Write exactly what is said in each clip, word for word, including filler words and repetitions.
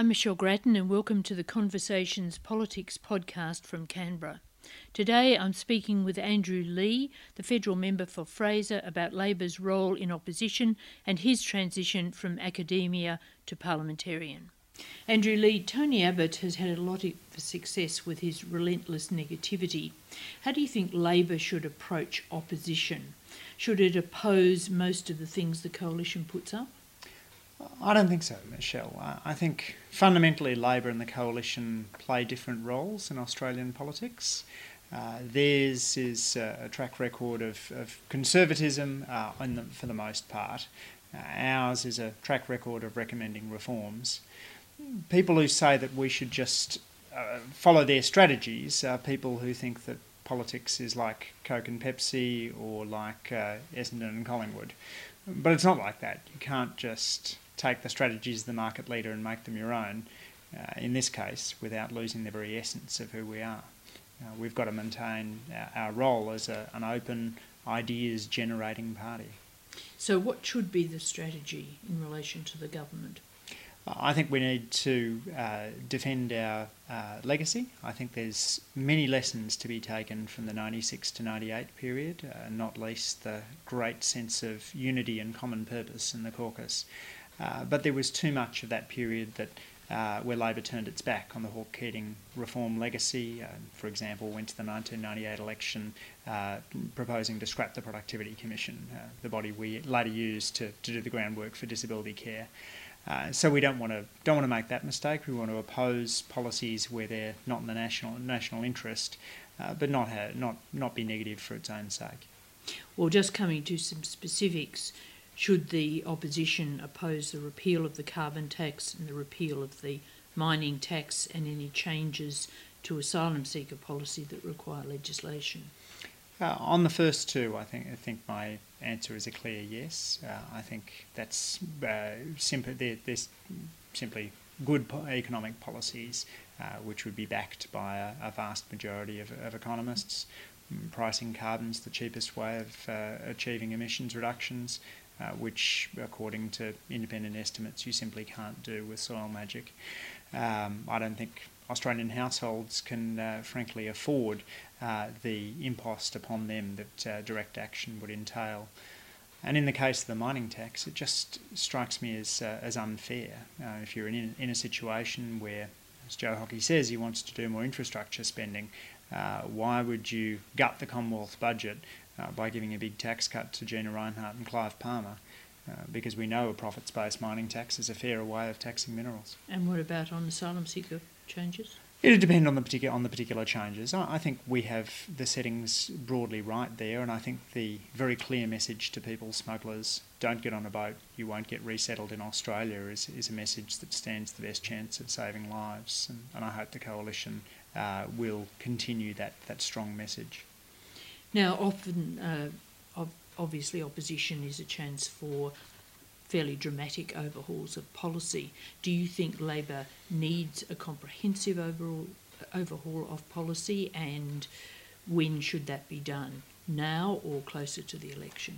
I'm Michelle Grattan and welcome to the Conversations Politics podcast from Canberra. Today I'm speaking with Andrew Leigh, the federal member for Fraser, about Labor's role in opposition and his transition from academia to parliamentarian. Andrew Leigh, Tony Abbott has had a lot of success with his relentless negativity. How do you think Labor should approach opposition? Should it oppose most of the things the coalition puts up? I don't think so, Michelle. I think fundamentally Labor and the coalition play different roles in Australian politics. Uh, theirs is uh, a track record of, of conservatism uh, in the, for the most part. Uh, ours is a track record of recommending reforms. People who say that we should just uh, follow their strategies are people who think that politics is like Coke and Pepsi or like uh, Essendon and Collingwood. But it's not like that. You can't just take the strategies of the market leader and make them your own, uh, in this case, without losing the very essence of who we are. Uh, we've got to maintain our, our role as a, an open, ideas-generating party. So what should be the strategy in relation to the government? I think we need to uh, defend our uh, legacy. I think there's many lessons to be taken from the ninety-six to ninety-eight period, uh, not least the great sense of unity and common purpose in the caucus. Uh, but there was too much of that period that uh, where Labor turned its back on the Hawke-Keating reform legacy. Uh, for example, went to the nineteen ninety-eight election uh, proposing to scrap the Productivity Commission, uh, the body we later used to, to do the groundwork for disability care. Uh, so we don't want to don't want to make that mistake. We want to oppose policies where they're not in the national national interest, uh, but not ha- not not be negative for its own sake. Well, just coming to some specifics, should the opposition oppose the repeal of the carbon tax and the repeal of the mining tax and any changes to asylum seeker policy that require legislation? Uh, on the first two, I think I think my answer is a clear yes. Uh, I think that's uh, simply they're, they're simply good po- economic policies, uh, which would be backed by a, a vast majority of, of economists. Mm, pricing carbon's the cheapest way of uh, achieving emissions reductions, uh, which, according to independent estimates, you simply can't do with soil magic. Um, I don't think Australian households can, uh, frankly, afford uh, the impost upon them that uh, direct action would entail. And in the case of the mining tax, it just strikes me as uh, as unfair. Uh, if you're in, in a situation where, as Joe Hockey says, he wants to do more infrastructure spending, uh, why would you gut the Commonwealth budget uh, by giving a big tax cut to Gina Rinehart and Clive Palmer? Uh, because we know a profits-based mining tax is a fairer way of taxing minerals. And what about on asylum seeker changes? It'll depend on the particular on the particular changes. I, I think we have the settings broadly right there, and I think the very clear message to people, smugglers, don't get on a boat, you won't get resettled in Australia, is, is a message that stands the best chance of saving lives. And, and I hope the coalition uh, will continue that, that strong message. Now, often, uh, obviously, opposition is a chance for fairly dramatic overhauls of policy. Do you think Labor needs a comprehensive overall overhaul of policy, and when should that be done? Now or closer to the election?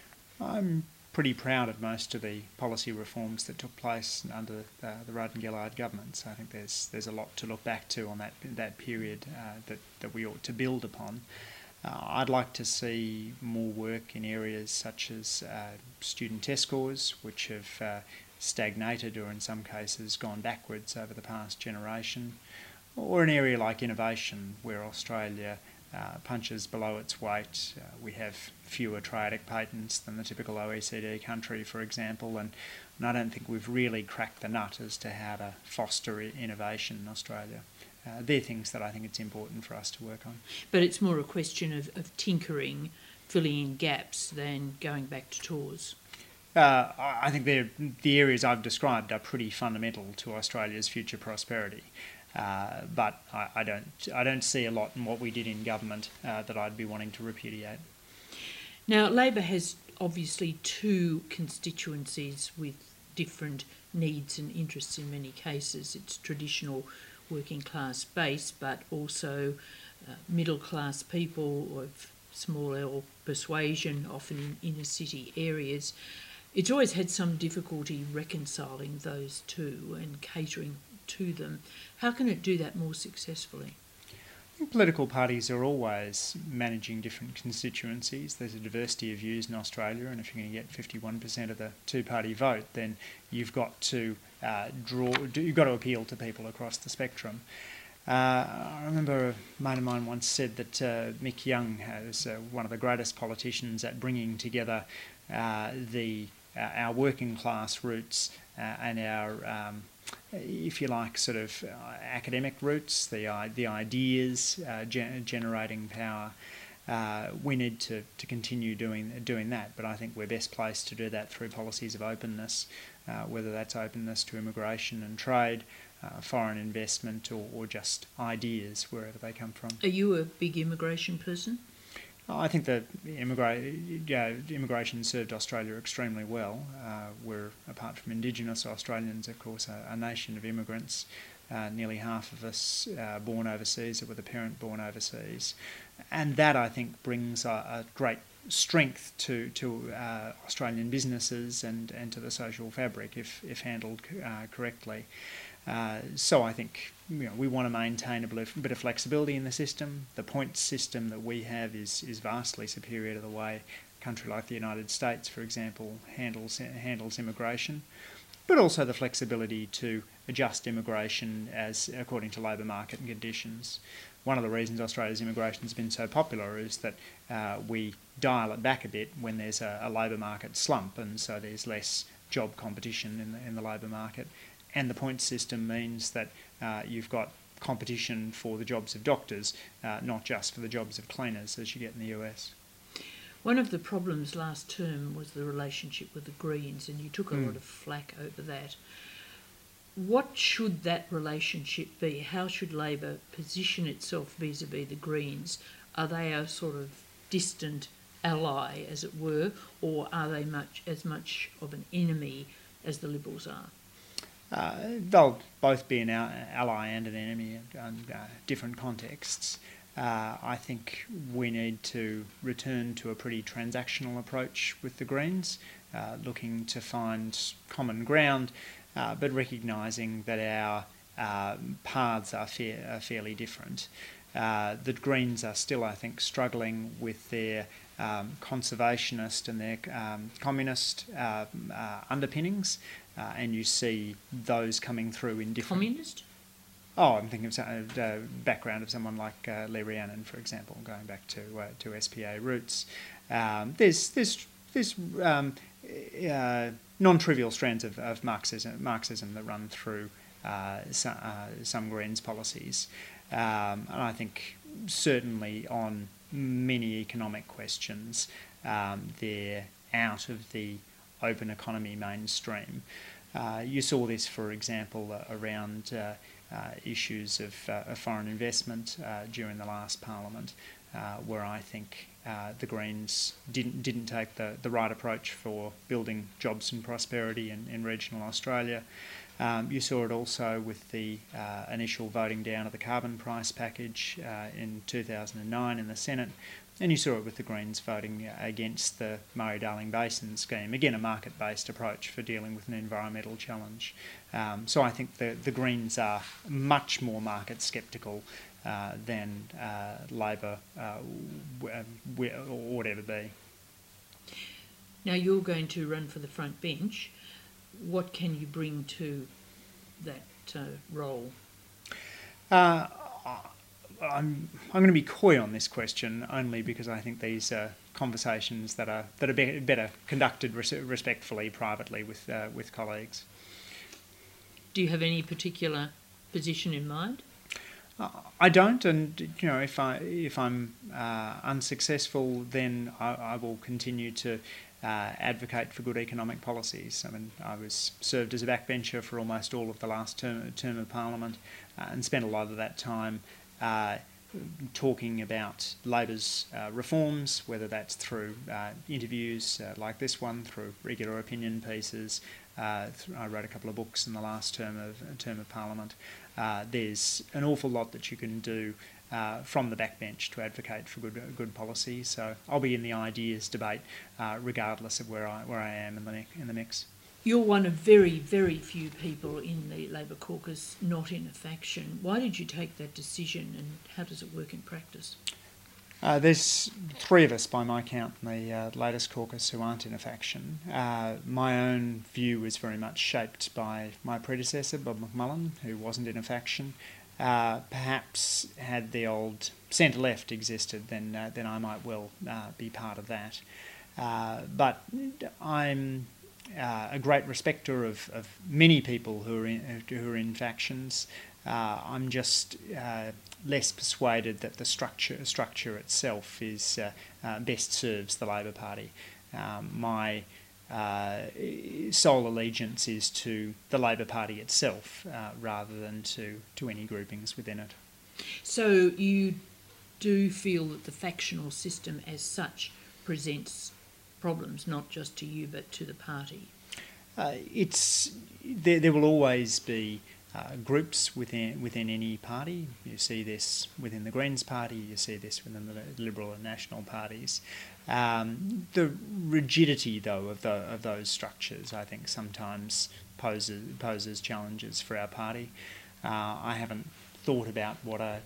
I'm pretty proud of most of the policy reforms that took place under uh, the Rudd and Gillard governments. I think there's there's a lot to look back to on that that period uh, that, that we ought to build upon. Uh, I'd like to see more work in areas such as uh, student test scores, which have uh, stagnated or in some cases gone backwards over the past generation, or an area like innovation, where Australia uh, punches below its weight. Uh, we have fewer triadic patents than the typical O E C D country, for example, and, and I don't think we've really cracked the nut as to how to foster innovation in Australia. Uh, they're things that I think it's important for us to work on. But it's more a question of, of tinkering, filling in gaps, than going back to tours. Uh, I think the areas I've described are pretty fundamental to Australia's future prosperity. Uh, but I, I don't I don't see a lot in what we did in government uh, that I'd be wanting to repudiate. Now, Labor has obviously two constituencies with different needs and interests in many cases. It's traditional working class base, but also uh, middle class people of small L persuasion, often in inner city areas. It's always had some difficulty reconciling those two and catering to them. How can it do that more successfully? Political parties are always managing different constituencies. There's a diversity of views in Australia, and if you're going to get fifty-one percent of the two-party vote, then you've got to uh, draw. You've got to appeal to people across the spectrum. Uh, I remember a mate of mine once said that uh, Mick Young was uh, one of the greatest politicians at bringing together uh, the uh, our working class roots uh, and our um, if you like, sort of uh, academic roots, the uh, the ideas uh, gen- generating power. Uh, we need to, to continue doing doing that, but I think we're best placed to do that through policies of openness, uh, whether that's openness to immigration and trade, uh, foreign investment, or, or just ideas wherever they come from. Are you a big immigration person? I think that immigra- yeah, immigration served Australia extremely well. Uh, we're, apart from Indigenous Australians, of course, a, a nation of immigrants. Uh, nearly half of us uh, born overseas or with a parent born overseas. And that, I think, brings a, a great strength to, to uh, Australian businesses and, and to the social fabric if, if handled uh, correctly. Uh, so I think you know, we want to maintain a bit of flexibility in the system. The points system that we have is, is vastly superior to the way a country like the United States, for example, handles handles immigration, but also the flexibility to adjust immigration as according to labour market conditions. One of the reasons Australia's immigration has been so popular is that uh, we dial it back a bit when there's a, a labour market slump, and so there's less job competition in the, in the labour market. And the points system means that uh, you've got competition for the jobs of doctors, uh, not just for the jobs of cleaners, as you get in the U S. One of the problems last term was the relationship with the Greens, and you took a Mm. lot of flack over that. What should that relationship be? How should Labor position itself vis-a-vis the Greens? Are they a sort of distant ally, as it were, or are they much as much of an enemy as the Liberals are? Uh, they'll both be an ally and an enemy in uh, different contexts. Uh, I think we need to return to a pretty transactional approach with the Greens, uh, looking to find common ground, uh, but recognising that our uh, paths are, fair, are fairly different. Uh, the Greens are still, I think, struggling with their um, conservationist and their um, communist uh, uh, underpinnings. Uh, and you see those coming through in different... Communist? Oh, I'm thinking of the uh, background of someone like uh, Lee Rhiannon, for example, going back to uh, to S P A roots. Um, there's there's there's um, uh, non-trivial strands of, of Marxism Marxism that run through uh, some, uh, some Greens policies, um, and I think certainly on many economic questions um, they're out of the open economy mainstream. Uh, you saw this, for example, uh, around uh, uh, issues of, uh, of foreign investment uh, during the last Parliament, uh, where I think uh, the Greens didn't didn't take the, the right approach for building jobs and prosperity in, in regional Australia. Um, you saw it also with the uh, initial voting down of the carbon price package uh, in two thousand nine in the Senate. And you saw it with the Greens voting against the Murray-Darling Basin scheme. Again, a market-based approach for dealing with an environmental challenge. Um, so I think the, the Greens are much more market sceptical uh, than uh, Labor uh, w- w- or would ever be. Now you're going to run for the front bench. What can you bring to that uh, role? Uh, I'm I'm going to be coy on this question only because I think these are conversations that are that are be- better conducted res- respectfully, privately with uh, with colleagues. Do you have any particular position in mind? Uh, I don't, and you know, if I if I'm uh, unsuccessful, then I, I will continue to uh, advocate for good economic policies. I mean, I was served as a backbencher for almost all of the last term term of Parliament, uh, and spent a lot of that time Uh, talking about Labor's uh, reforms, whether that's through uh, interviews uh, like this one, through regular opinion pieces. Uh, th- I wrote a couple of books in the last term of term of Parliament. Uh, there's an awful lot that you can do uh, from the backbench to advocate for good good policy. So I'll be in the ideas debate, uh, regardless of where I where I am in the in the mix. You're one of very, very few people in the Labor caucus not in a faction. Why did you take that decision, and how does it work in practice? Uh, there's three of us, by my count, in the uh, latest caucus who aren't in a faction. Uh, my own view was very much shaped by my predecessor, Bob McMullen, who wasn't in a faction. Uh, perhaps had the old centre-left existed, then uh, then I might well uh, be part of that. Uh, but I'm uh, a great respecter of, of many people who are in, who are in factions. Uh, I'm just uh, less persuaded that the structure structure itself is uh, uh, best serves the Labor Party. Um, my uh, sole allegiance is to the Labor Party itself, uh, rather than to, to any groupings within it. So you do feel that the factional system as such presents problems, not just to you but to the party? Uh, it's there. There will always be Uh, groups within within any party. You see this within the Greens Party, you see this within the Liberal and National parties. Um, the rigidity, though, of, the, of those structures, I think, sometimes poses poses challenges for our party. Uh, I haven't thought about what a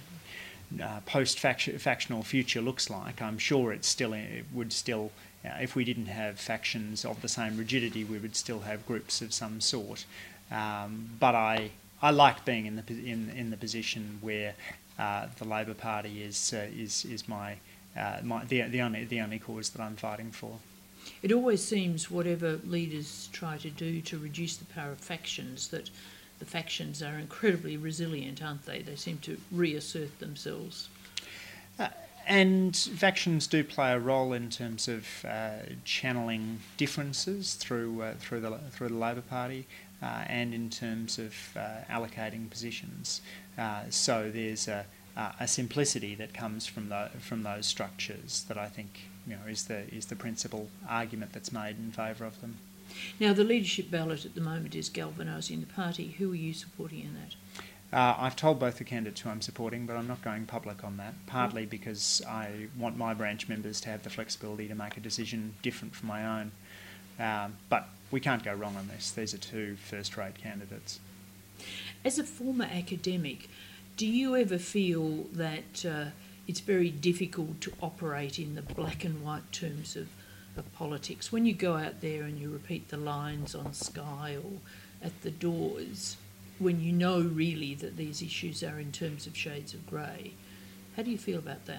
uh, uh, post-factional future looks like. I'm sure it's still it would still, uh, if we didn't have factions of the same rigidity, we would still have groups of some sort. Um, but I I like being in the in in the position where uh, the Labor Party is uh, is is my uh, my the the only the only cause that I'm fighting for. It always seems whatever leaders try to do to reduce the power of factions, that the factions are incredibly resilient, aren't they? They seem to reassert themselves. Uh, And factions do play a role in terms of uh, channeling differences through uh, through the through the Labor Party, uh, and in terms of uh, allocating positions. Uh, so there's a, a simplicity that comes from the, from those structures that I think, you know, is the is the principal argument that's made in favour of them. Now, the leadership ballot at the moment is galvanising the party. Who are you supporting in that? Uh, I've told both the candidates who I'm supporting, but I'm not going public on that, partly because I want my branch members to have the flexibility to make a decision different from my own. Um, but we can't go wrong on this. These are two first-rate candidates. As a former academic, do you ever feel that uh, it's very difficult to operate in the black and white terms of, of politics? When you go out there and you repeat the lines on Sky or at the doors, when you know really that these issues are in terms of shades of grey, how do you feel about that?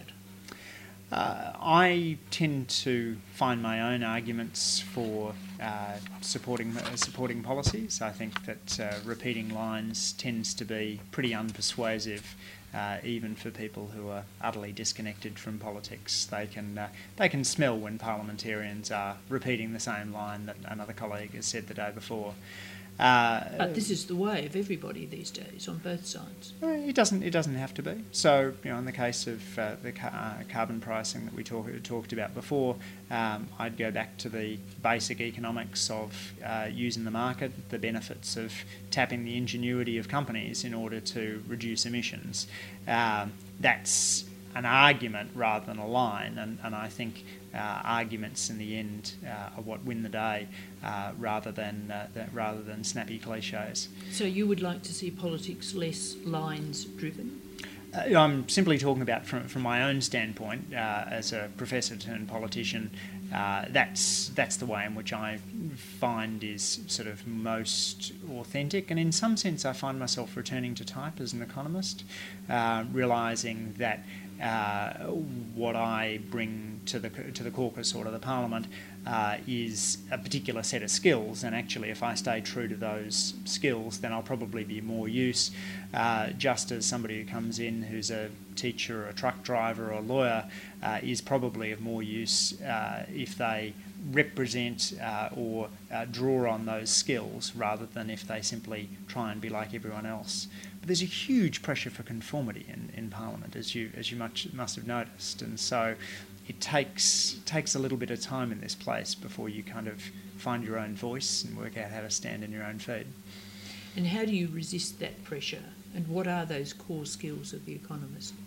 Uh, I tend to find my own arguments for uh, supporting uh, supporting policies. I think that uh, repeating lines tends to be pretty unpersuasive, uh, even for people who are utterly disconnected from politics. They can uh, they can smell when parliamentarians are repeating the same line that another colleague has said the day before. Uh, but this is the way of everybody these days on both sides. It doesn't. It doesn't have to be. So, you know, in the case of uh, the ca- uh, carbon pricing that we talk, talked about before, um, I'd go back to the basic economics of uh, using the market, the benefits of tapping the ingenuity of companies in order to reduce emissions. Um, that's an argument rather than a line, and, and I think uh, arguments in the end uh, are what win the day, uh, rather than uh, that, rather than snappy cliches. So you would like to see politics less lines driven? Uh, I'm simply talking about from from my own standpoint uh, as a professor turned politician. Uh, that's that's the way in which I find is sort of most authentic, and in some sense I find myself returning to type as an economist, uh, realising that uh, what I bring to the to the caucus or to the parliament uh, is a particular set of skills, and actually if I stay true to those skills, then I'll probably be more use, uh, just as somebody who comes in who's a teacher or a truck driver or a lawyer uh, is probably of more use uh, if they represent uh, or uh, draw on those skills rather than if they simply try and be like everyone else. But there's a huge pressure for conformity in, in Parliament, as you as you much must have noticed, and so it takes takes a little bit of time in this place before you kind of find your own voice and work out how to stand in your own feet. And how do you resist that pressure? And what are those core skills of the economist?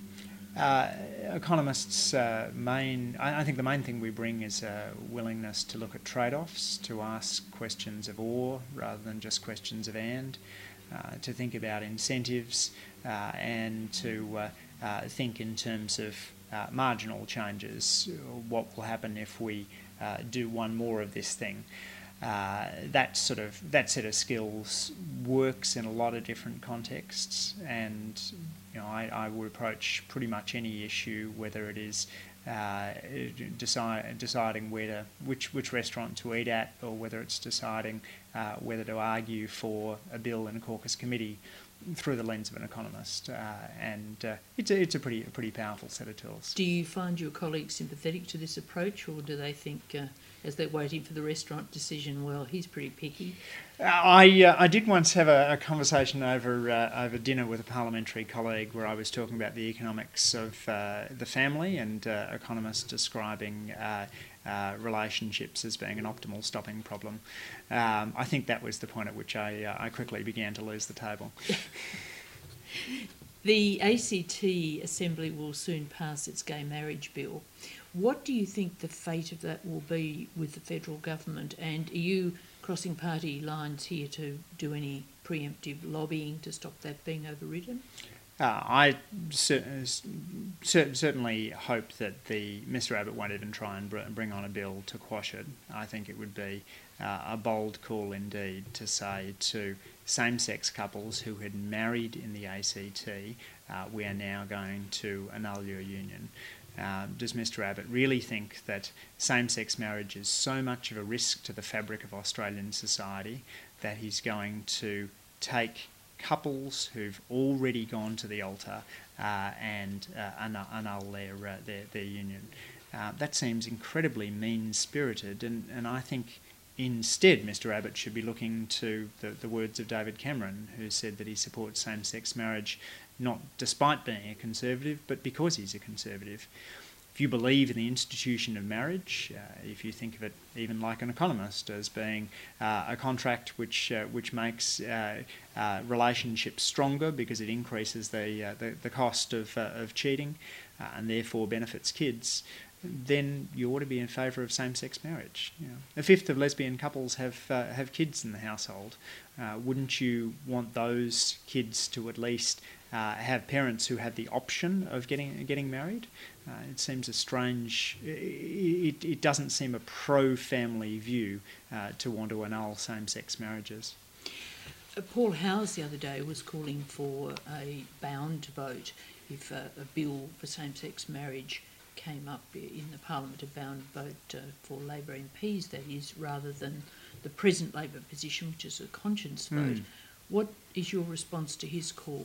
Uh, economists' uh, main, I, I think the main thing we bring is a willingness to look at trade-offs, to ask questions of or rather than just questions of and, uh, to think about incentives uh, and to uh, uh, think in terms of uh, marginal changes. What will happen if we uh, do one more of this thing? Uh, that sort of that set of skills works in a lot of different contexts, and you know I, I would approach pretty much any issue, whether it is uh, decide, deciding where to which which restaurant to eat at, or whether it's deciding uh, whether to argue for a bill in a caucus committee, through the lens of an economist, uh, and uh, it's a, it's a pretty a pretty powerful set of tools. Do you find your colleagues sympathetic to this approach, or do they think, uh, as they're waiting for the restaurant decision, well, he's pretty picky? Uh, I uh, I did once have a, a conversation over uh, over dinner with a parliamentary colleague where I was talking about the economics of uh, the family, and uh, economists describing Uh, Uh, relationships as being an optimal stopping problem. Um, I think that was the point at which I, uh, I quickly began to lose the table. The A C T Assembly will soon pass its gay marriage bill. What do you think the fate of that will be with the federal government, and are you crossing party lines here to do any preemptive lobbying to stop that being overridden? Uh, I cer- cer- certainly hope that the Mister Abbott won't even try and br- bring on a bill to quash it. I think it would be uh, a bold call indeed to say to same-sex couples who had married in the A C T, uh, we are now going to annul your union. Uh, does Mister Abbott really think that same-sex marriage is so much of a risk to the fabric of Australian society that he's going to take couples who've already gone to the altar uh, and uh, annul, annul their, uh, their their union? Uh, that seems incredibly mean-spirited, and, and I think instead Mister Abbott should be looking to the, the words of David Cameron, who said that he supports same-sex marriage not despite being a conservative, but because he's a conservative. If you believe in the institution of marriage, uh, if you think of it even like an economist as being uh, a contract which uh, which makes uh, uh, relationships stronger because it increases the uh, the, the cost of uh, of cheating uh, and therefore benefits kids, then you ought to be in favour of same-sex marriage. You know, a fifth of lesbian couples have uh, have kids in the household. Uh, wouldn't you want those kids to at least uh, have parents who have the option of getting getting married? Uh, it seems a strange. It, it doesn't seem a pro-family view uh, to want to annul same-sex marriages. Uh, Paul Howes the other day was calling for a bound vote if uh, a bill for same-sex marriage came up in the Parliament, a bound vote uh, for Labor M Ps, that is, rather than the present Labor position, which is a conscience vote. Mm. What is your response to his call?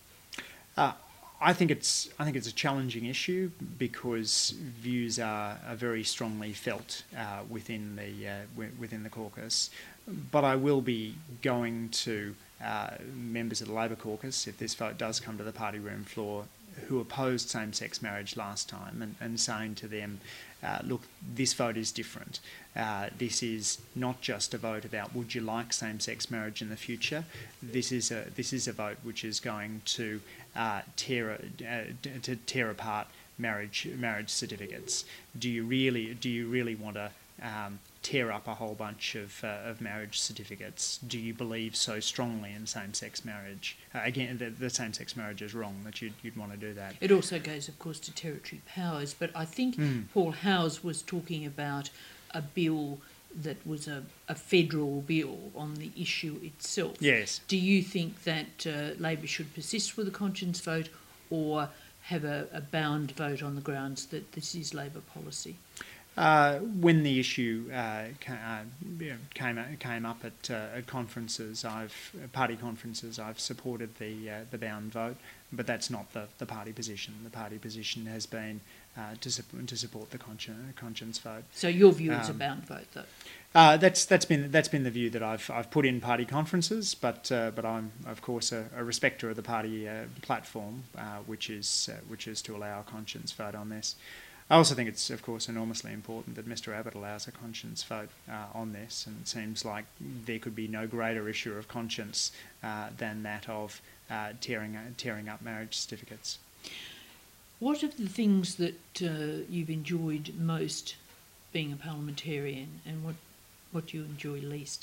Uh, I think it's I think it's a challenging issue because views are, are very strongly felt uh, within the uh, w- within the caucus. But I will be going to uh, members of the Labor caucus if this vote does come to the party room floor, who opposed same-sex marriage last time, and, and saying to them, uh, look, this vote is different. Uh, this is not just a vote about would you like same-sex marriage in the future. This is a this is a vote which is going to uh, tear uh, to tear apart marriage marriage certificates. Do you really do you really want to um, tear up a whole bunch of, uh, of marriage certificates? Do you believe so strongly in same-sex marriage? Uh, again, the, the same-sex marriage is wrong, that you'd, you'd want to do that. It also goes, of course, to territory powers, but I think mm. Paul Howes was talking about a bill that was a, a federal bill on the issue itself. Yes. Do you think that uh, Labor should persist with a conscience vote or have a, a bound vote on the grounds that this is Labor policy? Uh, when the issue uh, ca- uh, you know, came came up at, uh, at conferences, I've party conferences, I've supported the uh, the bound vote, but that's not the, the party position. The party position has been uh, to support to support the conscience conscience vote. So your view is um, a bound vote, though. Uh, that's that's been that's been the view that I've I've put in party conferences, but uh, but I'm of course a, a respecter of the party uh, platform, uh, which is uh, which is to allow a conscience vote on this. I also think it's, of course, enormously important that Mister Abbott allows a conscience vote uh, on this, and it seems like there could be no greater issue of conscience uh, than that of uh, tearing uh, tearing up marriage certificates. What are the things that uh, you've enjoyed most being a parliamentarian, and what, what do you enjoy least?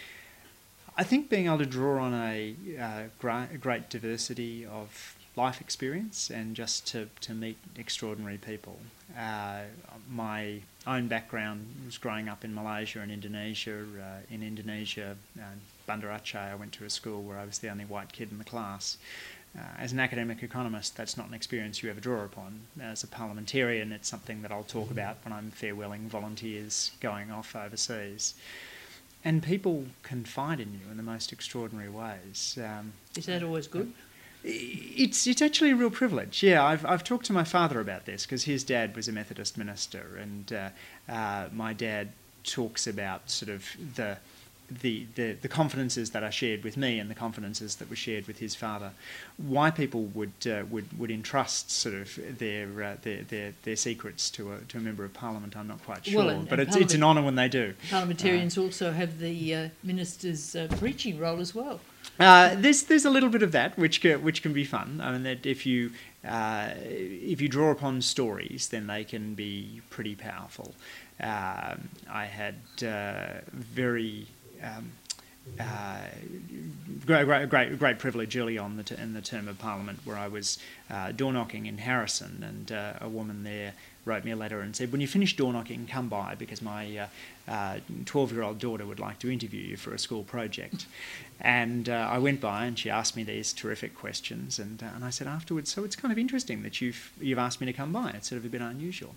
I think being able to draw on a uh, great, great diversity of life experience and just to, to meet extraordinary people. Uh, my own background was growing up in Malaysia and Indonesia. Uh, in Indonesia, uh, Banda Aceh, I went to a school where I was the only white kid in the class. Uh, as an academic economist, that's not an experience you ever draw upon. As a parliamentarian, it's something that I'll talk about when I'm farewelling volunteers going off overseas. And people confide in you in the most extraordinary ways. Um, Is that always good? It's it's actually a real privilege. Yeah, I've I've talked to my father about this because his dad was a Methodist minister, and uh, uh, my dad talks about sort of the. The, the the confidences that are shared with me and the confidences that were shared with his father. Why people would uh, would would entrust sort of their uh, their, their their secrets to a to a member of Parliament, I'm not quite sure. Well, and, but and it's it's an honour when they do. Parliamentarians uh, also have the uh, minister's uh, preaching role as well. Uh, there's there's a little bit of that which can, which can be fun. I mean, that if you uh, if you draw upon stories, then they can be pretty powerful. Um, I had uh, very Um, uh, great, great, great, great privilege early on the t- in the term of Parliament, where I was uh, door knocking in Harrison, and uh, a woman there wrote me a letter and said, "When you finish door knocking, come by because my twelve-year-old uh, uh, daughter would like to interview you for a school project." And uh, I went by, and she asked me these terrific questions, and uh, and I said afterwards, "So it's kind of interesting that you've you've asked me to come by. It's sort of a bit unusual."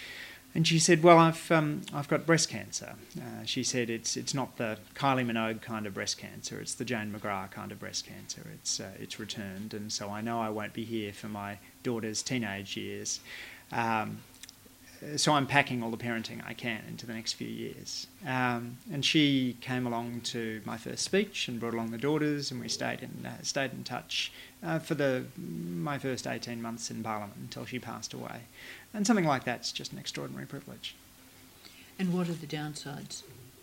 And she said, "Well, I've um, I've got breast cancer." Uh, she said, "It's it's not the Kylie Minogue kind of breast cancer. It's the Jane McGrath kind of breast cancer. It's uh, it's returned, and so I know I won't be here for my daughter's teenage years. Um, so I'm packing all the parenting I can into the next few years." Um, and she came along to my first speech and brought along the daughters, and we stayed in uh, stayed in touch uh, for the my first eighteen months in Parliament until she passed away. And something like that's just an extraordinary privilege. And what are the downsides?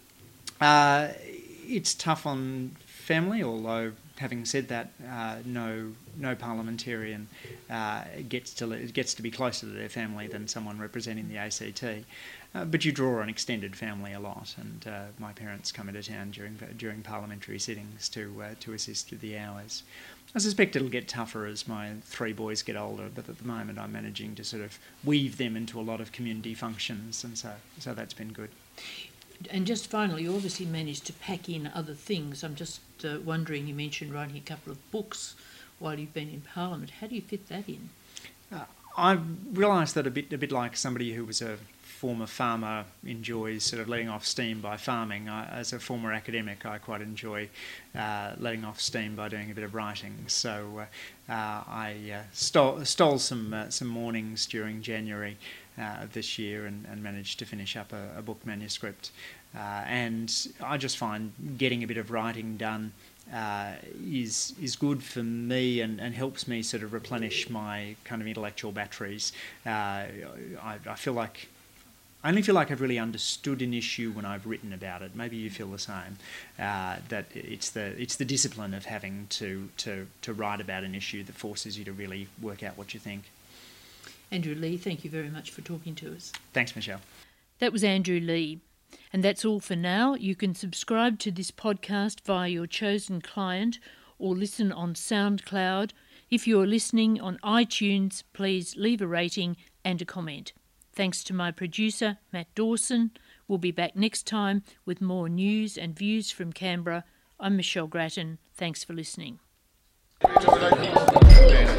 Uh, it's tough on family, although having said that, uh, no no parliamentarian uh, gets to gets to be closer to their family than someone representing the A C T. Uh, but you draw on extended family a lot, and uh, my parents come into town during during parliamentary sittings to uh, to assist with the hours. I suspect it'll get tougher as my three boys get older, but at the moment I'm managing to sort of weave them into a lot of community functions, and so so that's been good. And just finally, you obviously managed to pack in other things. I'm just uh, wondering, you mentioned writing a couple of books while you've been in Parliament. How do you fit that in? Uh, I realised that a bit a bit like somebody who was a former farmer enjoys sort of letting off steam by farming. I, as a former academic, I quite enjoy uh, letting off steam by doing a bit of writing. So uh, uh, I uh, stole, stole some uh, some mornings during January uh, of this year and, and managed to finish up a, a book manuscript. Uh, and I just find getting a bit of writing done Uh, is is good for me and, and helps me sort of replenish my kind of intellectual batteries. Uh, I, I feel like I only feel like I've really understood an issue when I've written about it. Maybe you feel the same. Uh, that it's the it's the discipline of having to, to to write about an issue that forces you to really work out what you think. Andrew Leigh, thank you very much for talking to us. Thanks, Michelle. That was Andrew Leigh. And that's all for now. You can subscribe to this podcast via your chosen client or listen on SoundCloud. If you're listening on iTunes, please leave a rating and a comment. Thanks to my producer, Matt Dawson. We'll be back next time with more news and views from Canberra. I'm Michelle Grattan. Thanks for listening.